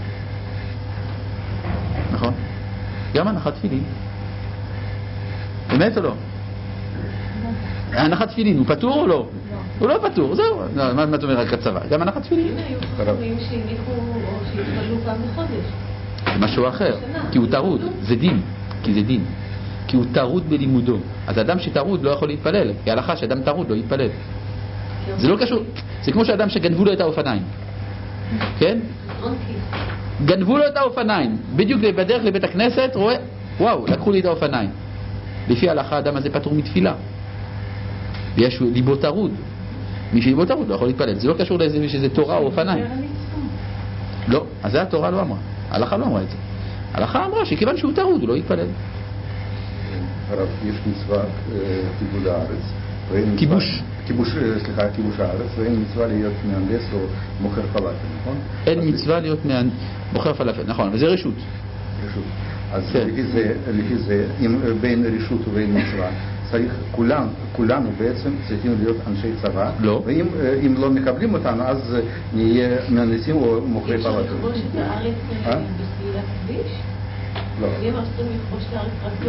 נכון? גם הנחת תפילין. באמת או לא? הנחת תפילין, הוא פטור או לא? הוא לא פטור, זהו. מה אתה אומר רק הצבא? גם הנחת תפילין. הנה, היו חברים שהניחו או שהתפללו פעם בחודש. זה משהו אחר, כי הוא טרוד, זה דין, כי זה דין. כי הוא טרוד בלימודו. אז אדם שטרוד לא יכול להתפלל, כי ההלכה שאדם טרוד לא יתפלל. זה לא קשור, זה כמו שאדם שגנבו לו את האופניים. כן? גנבו לו את האופניים, בדיוק בדרך לבית הכנסת, רואה, וואו, לקחו לי את האופניים. לפי ההלכה האדם הזה פטור מתפילה. ויש ליבו טרוד. מי שליבו טרוד לא יכול להתפלל. זה לא קשור לזה שזה תורה או אופניים. לא, אז זה התורה לא אמרה. ההלכה לא אמרה את זה. ההלכה אמרה שכיוון שהוא טרוד הוא לא יתפלל. הרב, יש מצווה כיבוד הארץ. כיבוש הארץ, ואין מצווה להיות מהנדס או מוכר פלאפל, נכון? אין מצווה להיות מוכר פלאפל, נכון, וזה רשות. רשות. אז לפי זה, בין רשות ובין מצווה, צריך, כולנו בעצם צריכים להיות אנשי צבא. לא. ואם לא מקבלים אותנו, אז נהיה מהנדסים או מוכרי פלאפל. יש לכבוש את הארץ בסביל הכביש? לא. אם ארצים לכבוש את הארץ רק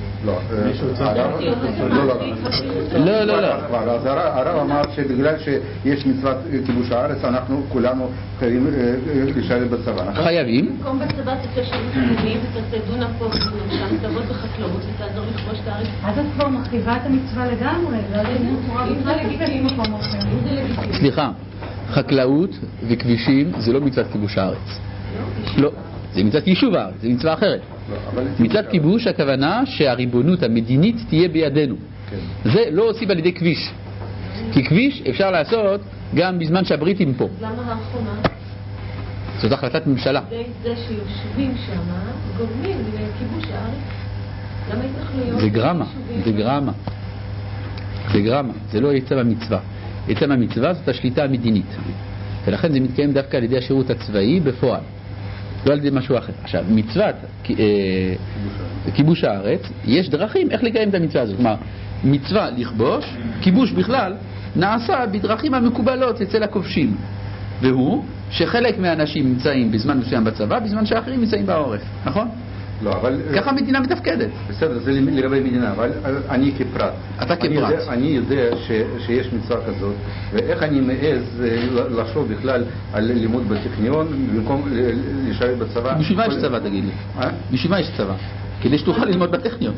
ברופא? לא. אז הרב אמר שבגלל שיש מצוות כיבוש הארץ, אנחנו כולנו חייבים לשרת בצבא. חייבים. במקום בצבא תעשה שירות לאומי ותעשה דונם פה ודונם שם, תעבוד בחקלאות ותעזור לכבוש את הארץ. אז את כבר מכתיבה את המצווה לגמרי, זה לגיטימי. סליחה, חקלאות וכבישים זה לא מצוות כיבוש הארץ. לא, זה מצוות יישוב הארץ, זה מצווה אחרת. מצוות כיבוש הכוונה שהריבונות המדינית תהיה בידינו. זה לא עושים על ידי כביש, כי כביש אפשר לעשות גם בזמן שהבריטים פה. למה האחרונה? זאת החלטת ממשלה. זה שיושבים שם גורמים לכיבוש הארץ. למה התנחלויות? זה גרמה, זה לא עצם המצווה. עצם המצווה זאת השליטה המדינית, ולכן זה מתקיים דווקא על ידי השירות הצבאי בפועל, לא על ידי משהו אחר. עכשיו, מצוות כיבוש הארץ, יש דרכים איך לקיים את המצווה הזאת. כלומר, מצווה לכבוש, כיבוש בכלל, נעשה בדרכים המקובלות אצל הכובשים, והוא שחלק מהאנשים נמצאים בזמן מסוים בצבא, בזמן שאחרים נמצאים בעורף, נכון? לא, אבל... ככה המדינה מתפקדת. בסדר, זה לגבי מדינה, אבל אני כפרט. אתה כפרט. אני יודע שיש מצווה כזאת, ואיך אני מעז לחשוב בכלל על לימוד בטכניון במקום לשרת בצבא. בשביל מה יש צבא, תגיד לי? בשביל מה יש צבא? כדי שתוכל ללמוד בטכניון.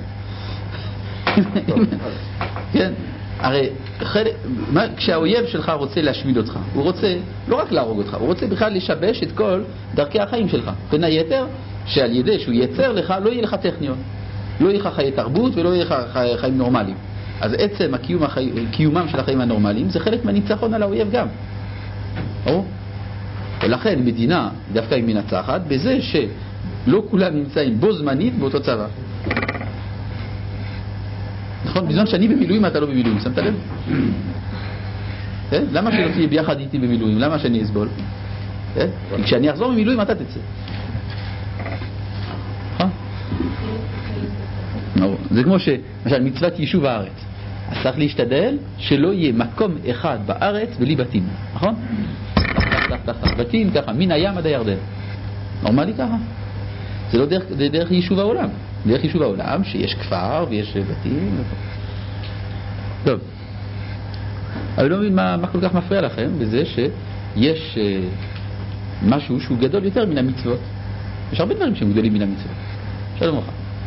כן, הרי כשהאויב שלך רוצה להשמיד אותך, הוא רוצה לא רק להרוג אותך, הוא רוצה בכלל לשבש את כל דרכי החיים שלך. בין היתר, שעל ידי שהוא ייצר לך, לא יהיה לך טכניון, לא יהיה לך חיי תרבות ולא יהיה לך חיים נורמליים. אז עצם קיומם של החיים הנורמליים זה חלק מהניצחון על האויב גם. ולכן מדינה דווקא היא מנצחת בזה שלא כולם נמצאים בו זמנית באותו צבא. נכון? בזמן שאני במילואים אתה לא במילואים, שמת לב? למה שלא תהיה ביחד איתי במילואים? למה שאני אסבול? כי כשאני אחזור ממילואים אתה תצא. זה כמו למשל מצוות יישוב הארץ, אז צריך להשתדל שלא יהיה מקום אחד בארץ בלי בתים, נכון? בתים ככה, מן הים עד הירדן, נורמלי ככה. זה לא דרך יישוב העולם, דרך יישוב העולם שיש כפר ויש בתים. טוב, אני לא מבין מה כל כך מפריע לכם בזה שיש משהו שהוא גדול יותר מן המצוות. יש הרבה דברים שהם גדולים מן המצוות. שלום לך.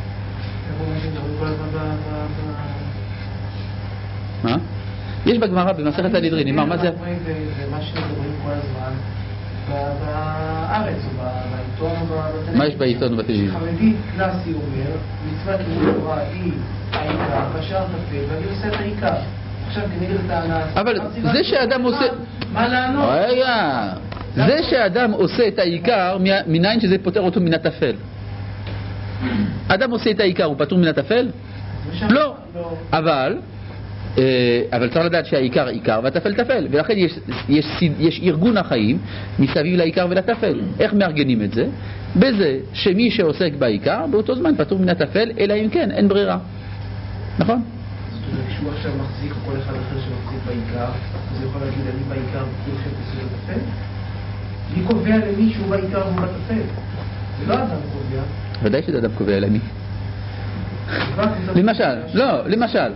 מה? יש בגמרא במסכת הנדרין, נאמר מה זה? זה מה שמדברים כל הזמן בארץ או בעיתון או בטלוויזיה. מה יש בעיתון או בטלוויזיה? חרדי קלאסי אומר, מצוות לימוד תורה היא העיקר, בשאר תפל, ואני עושה את העיקר. עכשיו כנגד הטענה... אבל זה שאדם עושה... מה לענות? רגע, זה שאדם עושה את העיקר, מניין שזה פותר אותו מן הטפל. אדם עושה את העיקר, הוא פטור מן הטפל? לא. אבל צריך לדעת שהעיקר עיקר והטפל טפל, ולכן יש ארגון החיים מסביב לעיקר ולטפל. איך מארגנים את זה? בזה שמי שעוסק בעיקר באותו זמן פטור מן הטפל, אלא אם כן אין ברירה. נכון? זאת אומרת, כשהוא עכשיו מחזיק או כל אחד אחר שמחזיק בעיקר, אז הוא יכול להגיד אני בעיקר וכולכם תעשו לטפל? מי קובע למי שהוא בעיקר והוא בטפל? זה לא אדם קובע. ודאי שזה אדם קובע למי. למשל,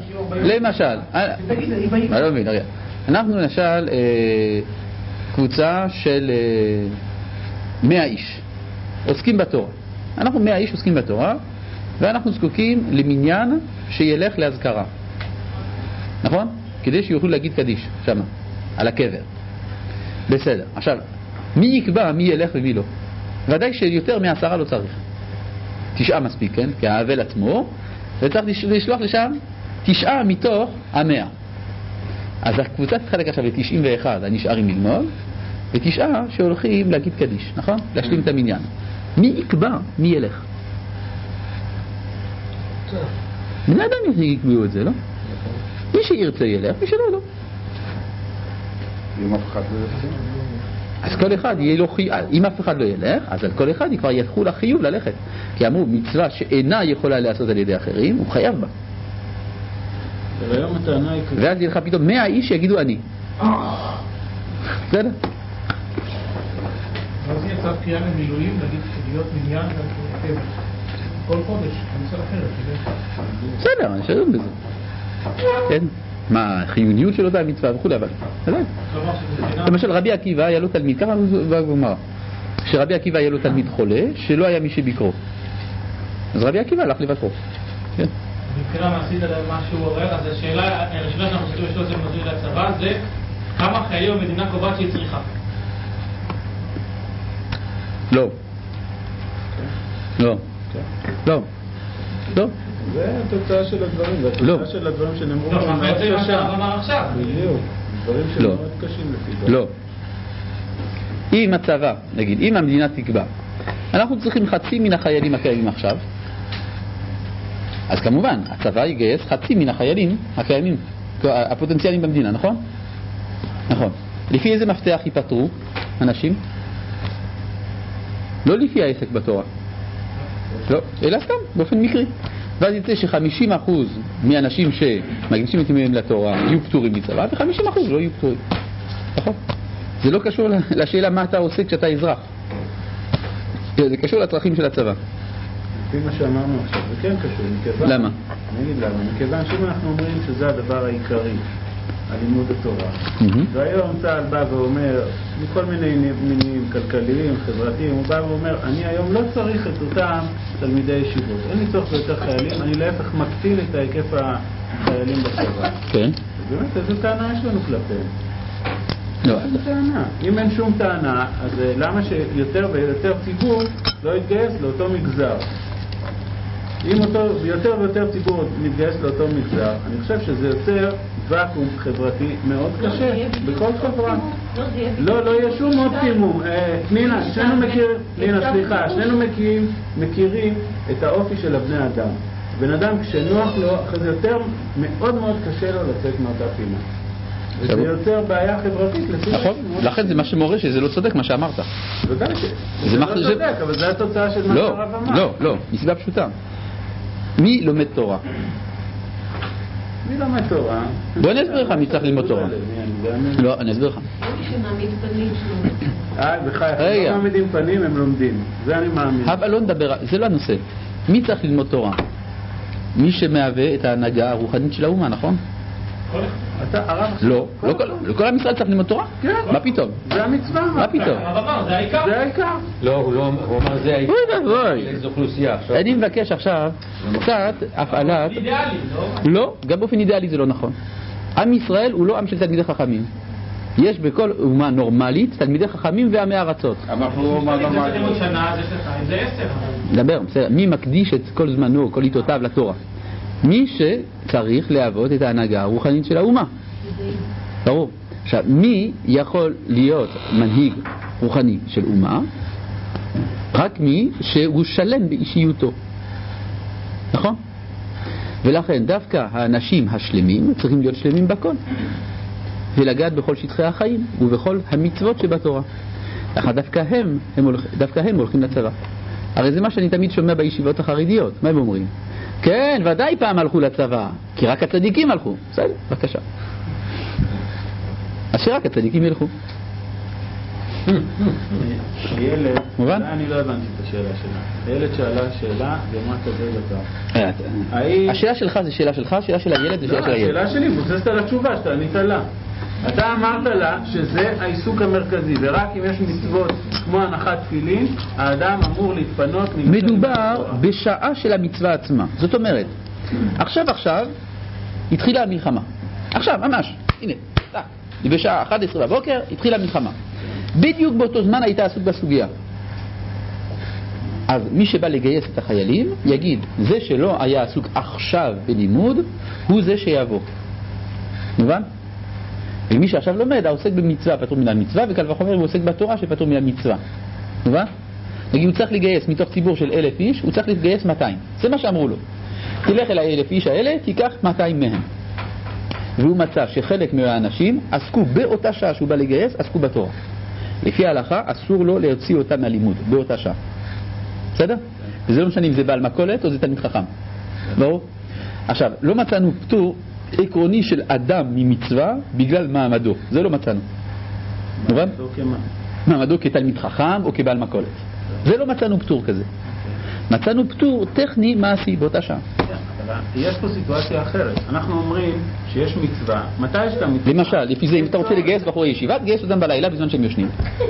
מה לא מבין, אנחנו למשל קבוצה של 100 איש עוסקים בתורה. אנחנו 100 איש עוסקים בתורה, ואנחנו זקוקים למניין שילך להזכרה, נכון? כדי שיוכלו להגיד קדיש שם, על הקבר. בסדר. עכשיו, מי יקבע מי ילך ומי לא? ודאי שיותר מ10 לא צריך. 9 מספיק, כן? כי האבל עצמו, וצריך לשלוח לשם 9 מתוך 100. אז הקבוצה תתחלק עכשיו ל91 הנשארים ללמוד, ו9 שהולכים להגיד קדיש, נכון? להשלים את המניין. מי יקבע מי ילך? בני אדם יקבעו את זה, לא? מי שירצה ילך, מי שלא, לא. אם אף אחד לא יוצא? אז כל אחד יהיה לו חיוב, אם אף אחד לא ילך, אז על כל אחד כבר יתחול החיוב ללכת. כי אמרו, מצווה שאינה יכולה לעשות על ידי אחרים, הוא חייב בה. אבל היום הטענה היא כזאת. ואז יהיה לך פתאום 100 איש שיגידו אני. בסדר? אז יצא קריאה למילואים, להגיד להיות מניין גם כל חודש, אני רוצה אחרת. בסדר, אני שואל בזה. כן? מה, החיוניות של אותה המצווה וכו', אבל עדיין. למשל רבי עקיבא היה לו תלמיד, ככה בגמרא, שרבי עקיבא היה לו תלמיד חולה שלא היה מי שביקרו, אז רבי עקיבא הלך לבקרו. מבחינה מעשית על מה שהוא אומר, אז השאלה שאנחנו צריכים לשאול את מזוהי לצבא זה כמה חיי המדינה קובעת שהיא צריכה? לא. לא. לא. לא. זה התוצאה של הדברים, זה התוצאה של הדברים שנאמרו לא, זה מה שהרב אמר עכשיו. בדיוק, דברים שמאוד קשים לפי. לא. אם הצבא, נגיד, אם המדינה תקבע, אנחנו צריכים חצי מן החיילים הקיימים עכשיו, אז כמובן, הצבא יגייס חצי מן החיילים הקיימים, הפוטנציאליים במדינה, נכון? נכון. לפי איזה מפתח ייפטרו אנשים? לא לפי העסק בתורה. לא, אלא סתם, באופן מקרי. ואז יצא ש50% מאנשים שמקדישים את ימיהם לתורה יהיו פטורים מצבא, ו50% לא יהיו פטורים. נכון? זה לא קשור לשאלה מה אתה עושה כשאתה אזרח. זה קשור לצרכים של הצבא. לפי מה שאמרנו עכשיו, זה כן קשור. מכיוון, למה? אני אגיד למה. מכיוון שאם אנחנו אומרים שזה הדבר העיקרי, הלימוד התורה, והיום צה"ל בא ואומר, מכל מיני מינים כלכליים, חברתיים, הוא בא ואומר, אני היום לא צריך את אותם תלמידי ישיבות. אין לי צורך ביותר חיילים, אני להפך מקטין את ההיקף החיילים בצבא. כן. באמת, איזו טענה יש לנו כלפיהם? לא. אין טענה. אם אין שום טענה, אז למה שיותר ויותר ציבור לא יתגייס לאותו מגזר? אם יותר ויותר ציבור מתגייס לאותו מגזר, אני חושב שזה יוצר ואקום חברתי מאוד קשה בכל חברה. לא יהיה שום אופטימום. פנינה, שנינו מכירים את האופי של הבני אדם. בן אדם כשנוח לו, אחרי זה יותר מאוד מאוד קשה לו לצאת מאותה פינה. וזה יוצר בעיה חברתית. נכון, לכן זה מה שמורה שזה לא צודק מה שאמרת. ודאי שזה לא צודק, אבל זה התוצאה של מה שהרב אמר. לא, מסיבה פשוטה. מי לומד תורה? מי לומד תורה? בוא אני אסביר לך מי צריך ללמוד תורה. לא, אני אסביר לך. מי שמעמיד פנים שלו. בחייך, הם לא מעמידים פנים, הם לומדים. זה אני מאמין. אבל לא נדבר, זה לא הנושא. מי צריך ללמוד תורה? מי שמהווה את ההנהגה הרוחנית של האומה, נכון? לא, לא כל עם ישראל צריך ללמוד תורה? כן. מה פתאום? זה המצווה. מה פתאום? זה העיקר. זה העיקר. לא, הוא אמר זה העיקר. איזו אוכלוסייה עכשיו. אני מבקש עכשיו קצת הפעלת... אידיאלי, לא? לא, גם באופן אידיאלי זה לא נכון. עם ישראל הוא לא עם של תלמידי חכמים. יש בכל אומה נורמלית תלמידי חכמים ועמי ארצות. אנחנו אומה נורמלית. זה שנה, זה שנתיים, זה 10. דבר, בסדר. מי מקדיש את כל זמנו, כל עיתותיו לתורה? מי שצריך להוות את ההנהגה הרוחנית של האומה. ברור. עכשיו, מי יכול להיות מנהיג רוחני של אומה? רק מי שהוא שלם באישיותו. נכון? ולכן דווקא האנשים השלמים צריכים להיות שלמים בכל. ולגעת בכל שטחי החיים ובכל המצוות שבתורה. דווקא הם הולכים לצבא. הרי זה מה שאני תמיד שומע בישיבות החרדיות. מה הם אומרים? כן, ודאי פעם הלכו לצבא, כי רק הצדיקים הלכו. בסדר, בבקשה. אז שרק הצדיקים ילכו. ילד, מובן? אני לא הבנתי את השאלה שלה. ילד שאלה שאלה, ומה כזה דבר? השאלה שלך זה שאלה שלך, השאלה של הילד זה שאלה של הילד. השאלה שלי מבוססת על התשובה שאתה ענית לה. אתה אמרת לה שזה העיסוק המרכזי, ורק אם יש מצוות כמו הנחת תפילין, האדם אמור להתפנות. מדובר בשעה של המצווה עצמה. זאת אומרת, עכשיו התחילה המלחמה. עכשיו, ממש, הנה, בשעה 11 בבוקר התחילה המלחמה. בדיוק באותו זמן היית עסוק בסוגיה. אז מי שבא לגייס את החיילים יגיד, זה שלא היה עסוק עכשיו בלימוד, הוא זה שיבוא. מובן? ומי שעכשיו לומד, העוסק במצווה פטור מן המצווה, וקל וחומר הוא עוסק בתורה שפטור מן המצווה. מובן? נגיד, הוא צריך לגייס מתוך ציבור של 1,000 איש, הוא צריך לגייס 200. זה מה שאמרו לו. תלך אל 1,000 איש האלה, תיקח 200 מהם. והוא מצא שחלק מהאנשים עסקו באותה שעה שהוא בא לגייס, עסקו בתורה. לפי ההלכה, אסור לו להוציא אותה מהלימוד, באותה שעה. בסדר? וזה לא משנה אם זה בעל מכולת או זה תלמיד חכם. ברור? עכשיו, לא מצאנו פטור עקרוני של אדם ממצווה בגלל מעמדו. זה לא מצאנו. מובן? מעמדו כתלמיד חכם או כבעל מכולת. זה לא מצאנו פטור כזה. מצאנו פטור טכני מעשי באותה שעה. יש פה סיטואציה אחרת. אנחנו אומרים שיש מצווה. מתי יש את המצווה? למשל, לפי זה אם אתה רוצה לגייס בחורי ישיבה, תגייס אותם בלילה בזמן שהם יושנים.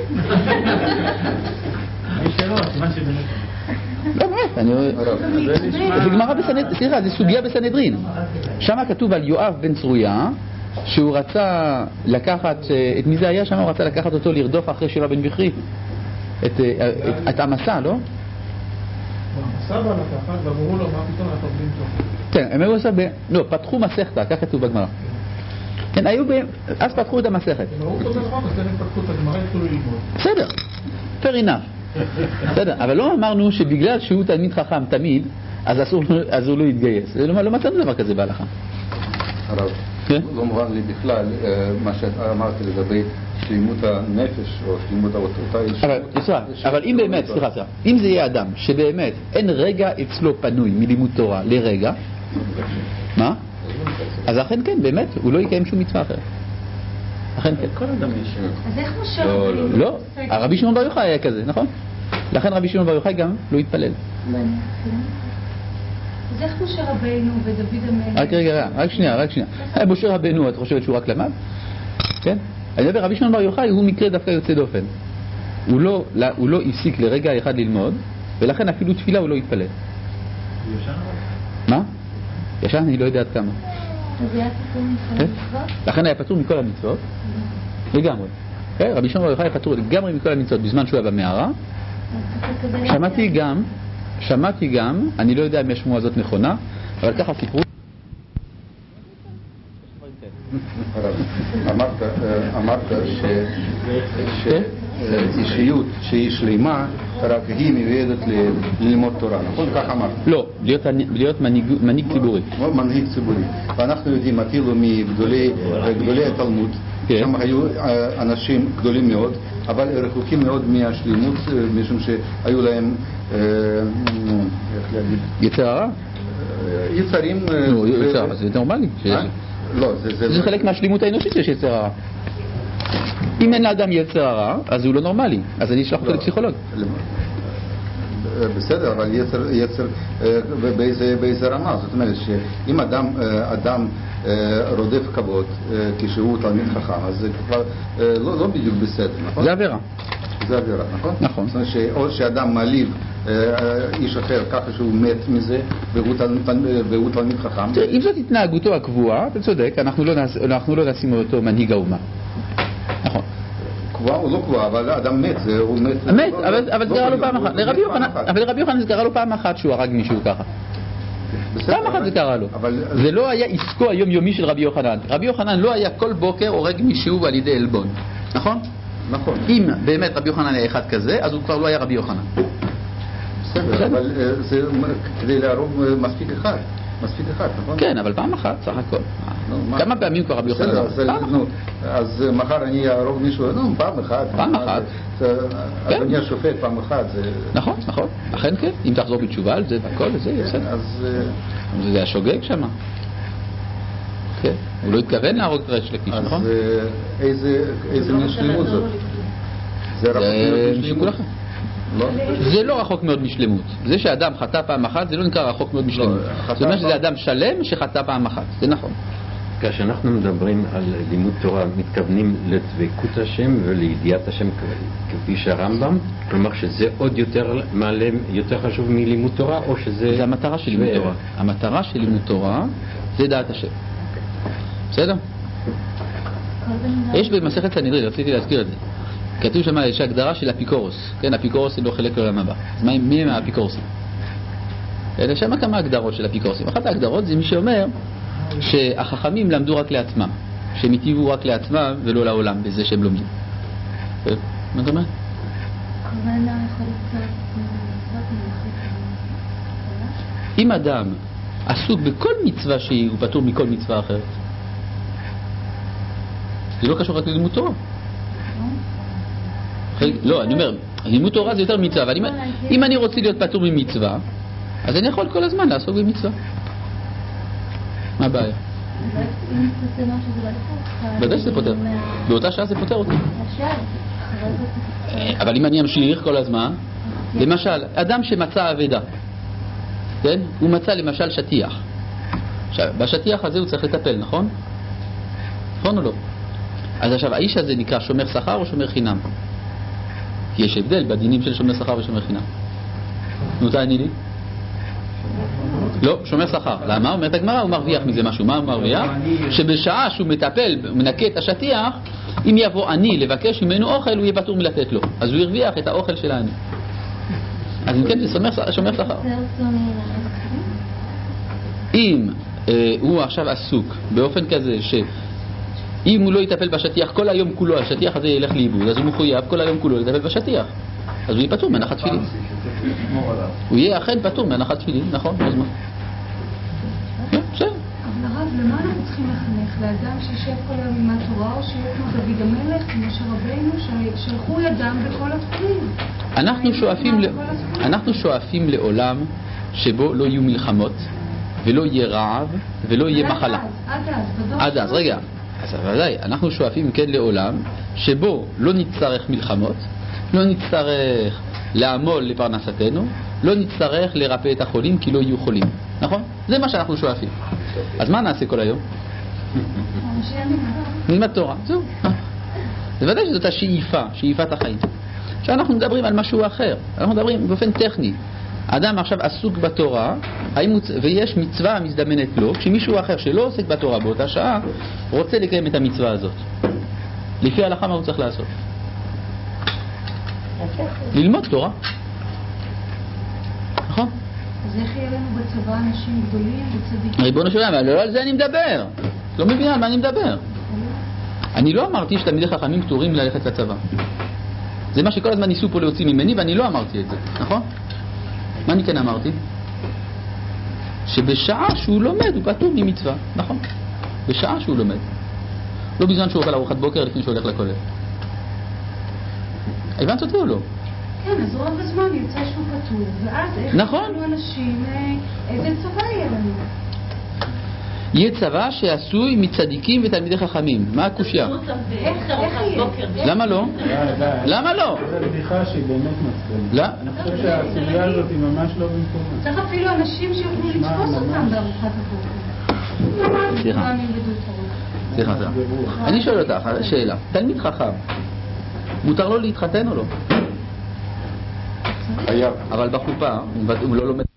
לא, באמת, זה גמרא בסנהדרין, סליחה, זה סוגיה בסנהדרין. שם כתוב על יואב בן צרויה, שהוא רצה לקחת, את מי זה היה שם? הוא רצה לקחת אותו לרדוף אחרי שבע בן בכרי, את המסע, לא? המסע בא לקחת, ואמרו לו, מה פתאום אנחנו עובדים טוב? כן, הם היו עושה לא, פתחו מסכתה, כך כתוב בגמרא. כן, היו אז פתחו את המסכת. ברור אותו נכון, אז הם פתחו את הגמרא, התחילו ללמוד. בסדר, fair enough. בסדר, אבל לא אמרנו שבגלל שהוא תלמיד חכם תמיד, אז הוא לא יתגייס. לא מצאנו דבר כזה בהלכה. הרב, לא מובן לי בכלל מה שאמרתי לגבי שלימות הנפש או שלימות אותה אישה. אבל אם באמת, סליחה, אם זה יהיה אדם שבאמת אין רגע אצלו פנוי מלימוד תורה לרגע, מה? אז אכן כן, באמת, הוא לא יקיים שום מצווה אחרת. אכן כן. כל אדם יש. אז איך משה רבינו? לא, הרבי שמעון בר יוחאי היה כזה, נכון? לכן רבי שמעון בר יוחאי גם לא התפלל. אז איך משה רבינו ודוד המלך? רק שנייה. משה רבינו, את חושבת שהוא רק למד? כן? אני מדבר, רבי שמעון בר יוחאי הוא מקרה דווקא יוצא דופן. הוא לא הפסיק לרגע אחד ללמוד, ולכן אפילו תפילה הוא לא התפלל. ישן? מה? ישן? אני לא יודע עד כמה. אז היה פטור מכל המצוות? לכן היה פטור מכל המצוות, לגמרי. רבי שמעון בר יוחאי היה פטור לגמרי מכל המצוות בזמן שהוא היה במערה. שמעתי גם, אני לא יודע אם השמועה הזאת נכונה, אבל ככה סיפרו. אמרת שאישיות שהיא שלמה רק היא מיועדת ללמוד תורה, נכון? כך אמרת. לא, להיות מנהיג ציבורי. מנהיג ציבורי. ואנחנו יודעים אפילו מגדולי התלמוד, שם היו אנשים גדולים מאוד, אבל רחוקים מאוד מהשלימות, משום שהיו להם, איך להגיד? יצר הרע? יצרים... זה נורמלי. לא, זה חלק מהשלימות האנושית שיש יצר הרע. אם אין לאדם יצר הרע, אז הוא לא נורמלי. אז אני אשלח אותו לפסיכולוג. בסדר, אבל יצר באיזה רמה. זאת אומרת שאם אדם רודף כבוד כשהוא תלמיד חכם, אז זה כבר לא בדיוק בסדר, נכון? זה עבירה. זה עבירה, נכון? נכון. זאת אומרת שאו שאדם מעליב איש אחר ככה שהוא מת מזה והוא תלמיד חכם. אם זאת התנהגותו הקבועה, אתה צודק, אנחנו לא נשים אותו מנהיג האומה. נכון. קבועה או לא קבועה, אבל האדם מת, הוא מת. מת, אבל זה קרה לו פעם אחת. אבל לרבי יוחנן זה קרה לו פעם אחת שהוא הרג מישהו ככה. פעם אחת זה קרה לו. זה לא היה עסקו היומיומי של רבי יוחנן. רבי יוחנן לא היה כל בוקר הורג מישהו על ידי עלבון. נכון? נכון. אם באמת רבי יוחנן היה אחד כזה, אז הוא כבר לא היה רבי יוחנן. בסדר, אבל זה כדי להרוג מספיק אחד, נכון? כן, אבל פעם אחת, סך הכל. כמה פעמים כבר רבי יוחנן? אז מחר אני ארוג מישהו, פעם אחת. אז אני השופט פעם אחת. נכון, אכן כן, אם תחזור בתשובה על זה והכל, זה בסדר. זה השוגג שם. הוא לא התכוון להרוג את ריש לקיש, נכון? אז איזה מין שלמות זאת? זה שיקול אחר. זה לא רחוק מאוד משלמות. זה שאדם חטא פעם אחת זה לא נקרא רחוק מאוד משלמות. זאת אומרת שזה אדם שלם שחטא פעם אחת. זה נכון. כאשר אנחנו מדברים על לימוד תורה, מתכוונים לדבקות השם ולידיעת השם כפי שהרמב"ם? כלומר שזה עוד יותר מעלה, יותר חשוב מלימוד תורה, או שזה... זה המטרה של לימוד תורה. המטרה של לימוד תורה זה דעת השם. בסדר? יש במסכת סנהדרין, רציתי להזכיר את זה. כתוב שם יש הגדרה של אפיקורוס. כן, אפיקורוס לא חלק לעולם הבא. אז מי הם האפיקורסים? יש שם כמה הגדרות של אפיקורסים. אחת ההגדרות זה מי שאומר שהחכמים למדו רק לעצמם, שהם הטיבו רק לעצמם ולא לעולם בזה שהם לומדים. מה אתה אומר? אם אדם עסוק בכל מצווה שהיא, הוא פטור מכל מצווה אחרת. זה לא קשור רק ללימוד תורה. לא, אני אומר, לימוד תורה זה יותר מצווה, אבל אם אני רוצה להיות פטור ממצווה, אז אני יכול כל הזמן לעסוק במצווה. מה הבעיה? בוודאי שזה פותר. באותה שעה זה פותר אותי. אבל אם אני אמשיך כל הזמן, למשל, אדם שמצא עבדה, כן? הוא מצא למשל שטיח. עכשיו, בשטיח הזה הוא צריך לטפל, נכון? נכון או לא? אז עכשיו, האיש הזה נקרא שומר שכר או שומר חינם? כי יש הבדל בדינים של שומר שכר ושומר חינם. נו, תעני לי. לא, שומר שכר. למה? אומרת הגמרא, הוא מרוויח מזה משהו. מה הוא מרוויח? שבשעה שהוא מטפל, מנקה את השטיח, אם יבוא עני לבקש ממנו אוכל, הוא יהיה פטור מלתת לו. אז הוא ירוויח את האוכל של העני. אז אם כן, זה שומר שכר. אם הוא עכשיו עסוק באופן כזה שאם הוא לא יטפל בשטיח כל היום כולו, השטיח הזה ילך לאיבוד, אז הוא מחויב כל היום כולו לטפל בשטיח. אז הוא יהיה פטור מהנחת תפילין. הוא יהיה אכן פטור מהנחת תפילין, נכון? אז מה? בסדר. אבל הרב, למה אנחנו צריכים לחנך? לאדם שישב כל היום עם התורה, או שיהיה כמו דוד המלך, כמו שרבינו, ששלחו ידם בכל התחומים? אנחנו שואפים לעולם שבו לא יהיו מלחמות, ולא יהיה רעב, ולא יהיה מחלה. עד אז, רגע. אז ודאי, אנחנו שואפים כן לעולם שבו לא נצטרך מלחמות, לא נצטרך לעמול לפרנסתנו, לא נצטרך לרפא את החולים כי לא יהיו חולים. נכון? זה מה שאנחנו שואפים. אז מה נעשה כל היום? נלמד תורה. זהו. זה ודאי שזאת השאיפה, שאיפת החיים. עכשיו אנחנו מדברים על משהו אחר. אנחנו מדברים באופן טכני. האדם עכשיו עסוק בתורה, ויש מצווה מזדמנת לו, כשמישהו אחר שלא עוסק בתורה באותה שעה, רוצה לקיים את המצווה הזאת. לפי ההלכה מה הוא צריך לעשות? ללמוד תורה. נכון? אז איך יהיה לנו בצבא אנשים גדולים וצדיקים? ריבונו של עולם, לא על זה אני מדבר. לא מבין על מה אני מדבר. אני לא אמרתי שתלמידי חכמים פטורים ללכת לצבא. זה מה שכל הזמן ניסו פה להוציא ממני, ואני לא אמרתי את זה. נכון? מה אני כן אמרתי? שבשעה שהוא לומד הוא פטור ממצווה. נכון? בשעה שהוא לומד. לא בזמן שהוא אוכל ארוחת בוקר לפני שהוא הולך לכולל. הבנת אותי או לא? כן, אז רוב הזמן יוצא שהוא פטור, ואז איך יהיו אנשים, איזה צבא יהיה לנו? יהיה צבא שעשוי מצדיקים ותלמידי חכמים. מה הקושיה? איך יהיה? למה לא? למה לא? זו בדיחה שהיא באמת מצבנת. אני חושב שהסוגיה הזאת היא ממש לא במקומה. צריך אפילו אנשים שיוכלו לתפוס אותם בארוחת הבוקר. סליחה. אני שואל אותך, שאלה. תלמיד חכם, מותר לו להתחתן או לא? חייב. אבל בחופה הוא לא לומד